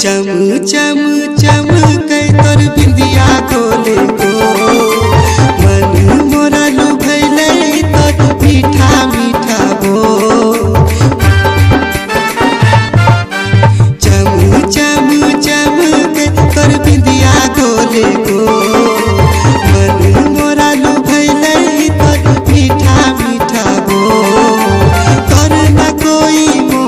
चम चम चमकै तोर बिंदिया कोले को मन मोरा लुभैले तोर मीठा मीठा बोल। चम चम चमकै तोर बिंदिया कोले को मन मोरा लुभैले तोर मीठा मीठा बोल। तोर ना कोई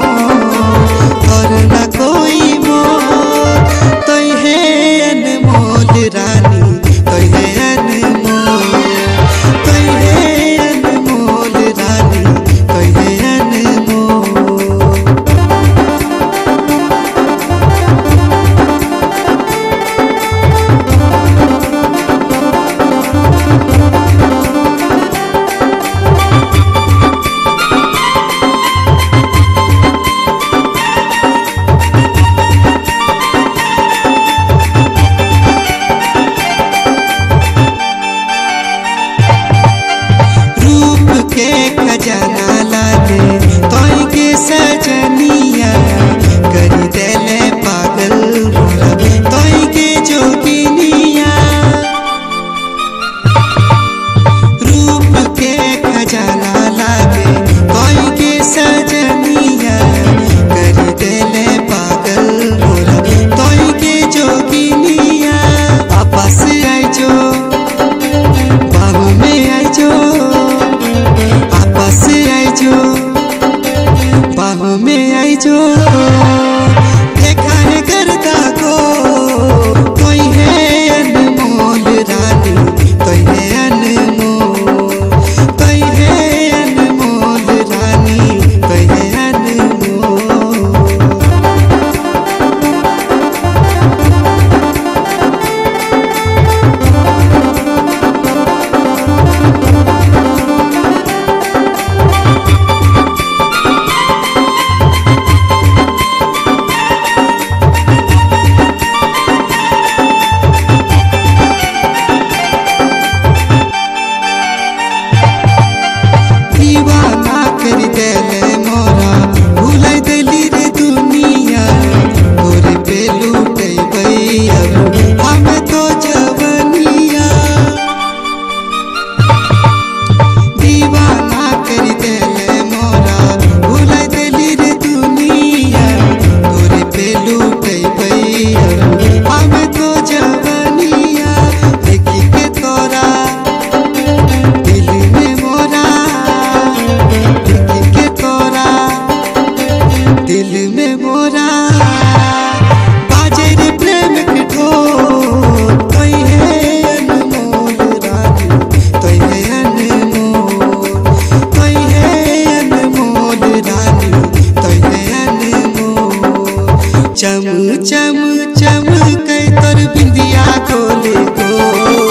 के खजाना लागे तोई के सजनिया करी देले पागल तोई के जोगिनिया। रूप के खजाना लागे तोई के सजनिया करी देले पागल तोई के जोगिनिया। आपस आई जो बाहू में आई जो आपस आई जो बाहों में आई जो देखा है करता को कोई है अनमोल रानी कोई है अनमोल कोई है अनमोल रानी कोई है अनमोल। दीवाना कर देले मोरा भुलाई देली रे दुनिया तोरे पे लूटे भैया हम तो जवनिया। दीवाना कर देले मोरा भुलाई देली रे दुनिया तोरे पे लूटे भैया हम तो जवनिया। देखी के तोरा दिल में मोरा दिल में मोरा बाजे रे प्रेम के ढोल तोई है अनमोल रानी तोई है अनमोल तोई है अनमोल रानी तोई है अनमोल। चम चम चमकै तोर बिंदिया कोले को